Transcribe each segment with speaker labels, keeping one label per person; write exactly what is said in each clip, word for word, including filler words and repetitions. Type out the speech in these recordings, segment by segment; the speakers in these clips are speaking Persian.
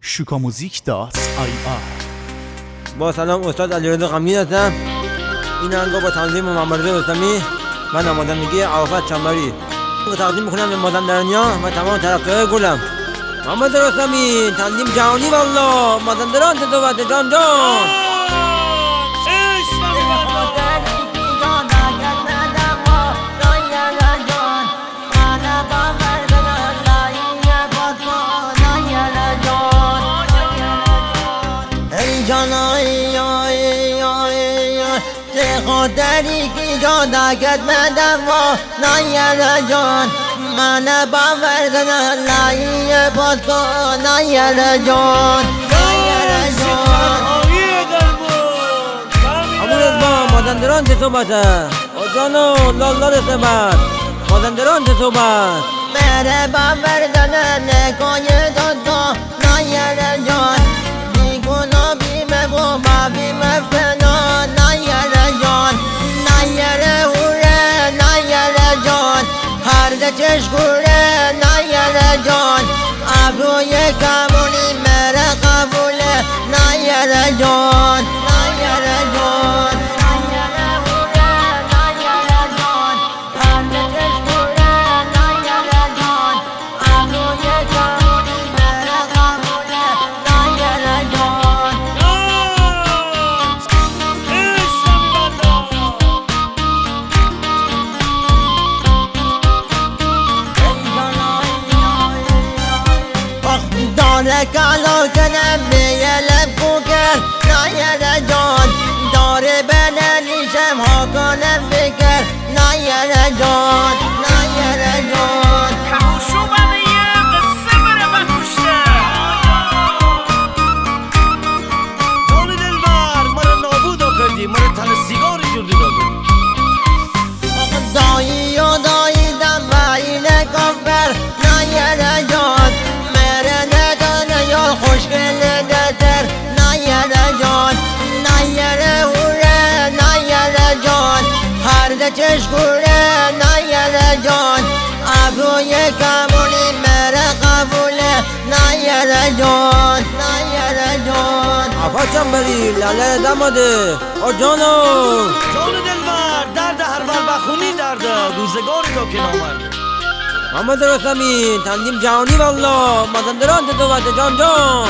Speaker 1: شوکاموزیک دات آی آر.
Speaker 2: با سلام، استاد علیرضا غمگین هستم. این آهنگ با تنظیم محمد رضا رستمی و نمایندگی آفت چنبری تقدیم میکنم به مازندرانیان و تمام طرفدارای گلم. محمد رستمی تنظیم جهانی والله، مازندران تدوات جان جان.
Speaker 3: جانای آی آی آی چه خاطری که جان دکت مدم و نایر جان من باور کنم لایی باز کن نایر جان نایر جان
Speaker 2: امون از با مازندران چه صحبته او جانو لالا رسمت مازندران چه صحبت
Speaker 3: من باور کنم نکای داد کن نایر جان بیگونا بیمه و ما بیمه فنا نایر جان نایر هوره نایر جان هر ده چشگوره نایر جان ابروی کمونی مره قبوله نایر جان نایر جان داره کلو کنم بیلم کوکر نایر جان داره بنلیشم ها کنم بکر نایر جان نایر جان
Speaker 4: کموشو من یه قصه بره بکشته
Speaker 5: جان دلبر مرا نابودو کردی، مرا تن سیگار جردی دادی.
Speaker 3: دایی و دایی دم باینه کفر نایر جان خوشگل دتر نایر جان نایر هوره نایر جان هر ده چشگوره نایر جان ابروی کمونی مره قبوله نایر جان نایر جان
Speaker 2: آفت چنبری لاله دماده او جانو
Speaker 5: جان دلبر درد هر بر بخونی درد روزگاری رو که نامرده.
Speaker 2: محمد رستمی تنظیم جهانی والله، مازندران تدوات جان جان.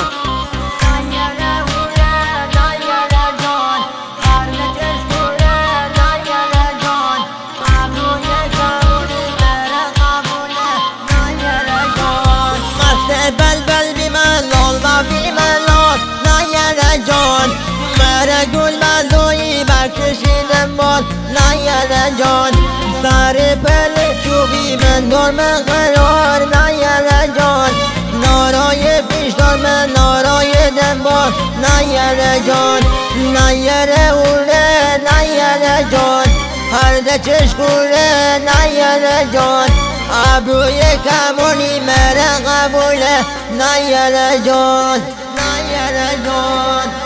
Speaker 3: بلبل بیمن لال و بیمن لال نایر جان مره گل مزوی برکشیدم بال نایر جان سر پل چوبی من دار من قرار نایر جان نارای پیش دار من نارای دنبال نایر جان نایر اوله نایر جان هر ده چشگوره نایر جان ابروی کمونی مره قبوله نایر جان نایر جان